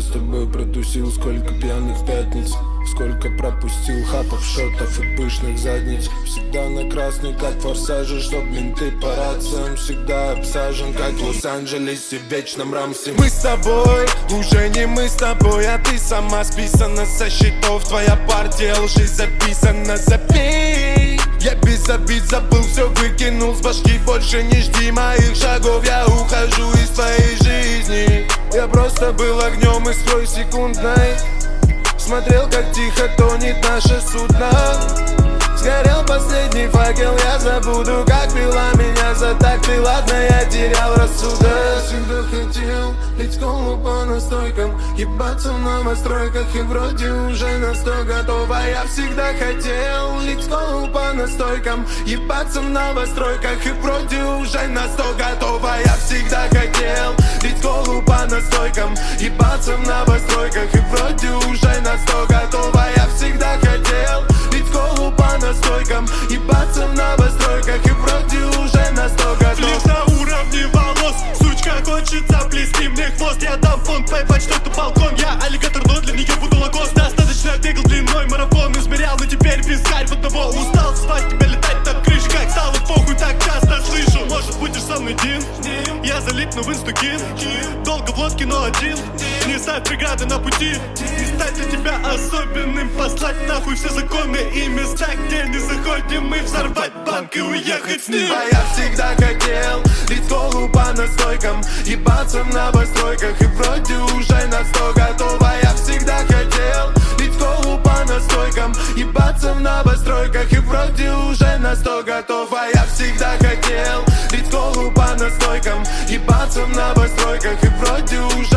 с тобой протусил, сколько пьяных пятниц, сколько пропустил хапов, шотов и пышных задниц. Всегда на красный, как в форсаже, чтоб менты по рациям. Всегда обсажен, как в Лос-Анджелесе, в вечном рамсе. Мы с тобой, уже не мы с тобой, а ты сама списана со счетов. Твоя партия лжи записана, забей. Я без обид забыл, все выкинул с башки. Больше не жди моих шагов, я ухожу из твоей жизни. Я просто был огнем искрой секундной, смотрел, как тихо тонет наше судно. Сгорел последний факел, я забуду, как пила меня за так. Ты ладно, я терял рассудок. Всегда хотел лить голову по настойкам, ебаться в новостройках и вроде уже на 100 готова. Я всегда хотел лить голову по настойкам, ебаться в новостройках и вроде уже на 100 готова. Я всегда хотел лить голову по настойкам, ебаться в новостройках и вроде уже на 100 готова. Я всегда хотел лить голову по настойкам, ебаться в новостройках и вроде уже на 100 готов. Лишь на уровне волос, сучка хочется плести мне хвост. Я дам фонд, поебать, что это балкон. Я аллигатор, но для нее буду лакост. Достаточно бегал длиной, марафон измерял, но теперь вискарь в одного. Устал звать тебя, летать над крышей, как стало похуй, так часто слышу. Может, будешь со мной Дин? Я залип, но в инстукин. Долго в лодке, но один. Не ставь преграды на пути, не стать для тебя особенным. Послать нахуй все законы и места, где не заходим мы. Взорвать банк и уехать с ним. А я всегда хотел лить голову по настойкам, ебаться в новостройках и вроде уже на 100 готова. Я всегда хотел лить голову по настойкам, ебаться в новостройках и вроде уже на 100 готова. Я всегда хотел лить голову по настойкам, ебаться в новостройках и вроде уже